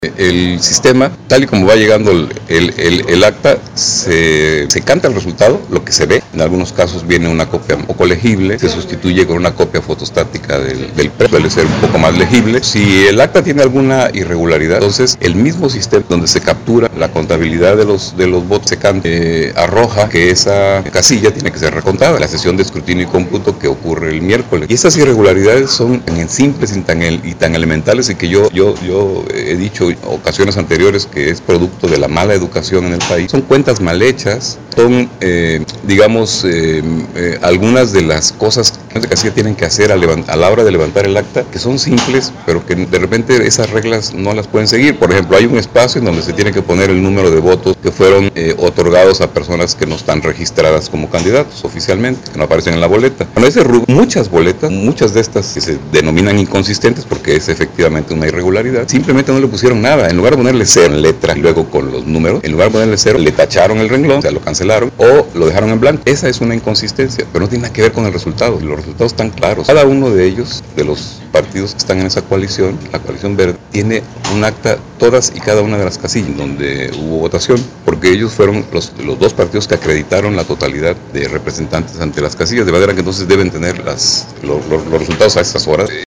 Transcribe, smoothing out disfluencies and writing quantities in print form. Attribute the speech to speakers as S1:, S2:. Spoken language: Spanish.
S1: El sistema, tal y como va llegando el acta, se canta el resultado, lo que se ve. En algunos casos viene una copia un poco legible, se sustituye con una copia fotostática del PREP, suele ser un poco más legible. Si el acta tiene alguna irregularidad, entonces el mismo sistema donde se captura la contabilidad de los votos se canta, arroja que esa casilla tiene que ser recontada. La sesión de escrutinio y cómputo que ocurre el miércoles. Y estas irregularidades son tan simples y tan elementales, y que yo he dicho ocasiones anteriores que es producto de la mala educación en el país. Son cuentas mal hechas, son algunas de las cosas que casilla tienen que hacer a la hora de levantar el acta, que son simples, pero que de repente esas reglas no las pueden seguir. Por ejemplo, hay un espacio en donde se tiene que poner el número de votos que fueron otorgados a personas que no están registradas como candidatos oficialmente, que no aparecen en la boleta. Bueno, ese rubro, muchas boletas, muchas de estas que se denominan inconsistentes porque es efectivamente una irregularidad, simplemente no le pusieron nada. En lugar de ponerle cero en letra y luego con los números, en lugar de ponerle cero, le tacharon el renglón, o sea, lo cancelaron o lo dejaron en blanco. Esa es una inconsistencia, pero no tiene nada que ver con el resultado. Los resultados están claros. Cada uno de ellos, de los partidos que están en esa coalición, la coalición verde, tiene un acta, todas y cada una de las casillas donde hubo votación, porque ellos fueron los dos partidos que acreditaron la totalidad de representantes ante las casillas, de manera que entonces deben tener los resultados a estas horas.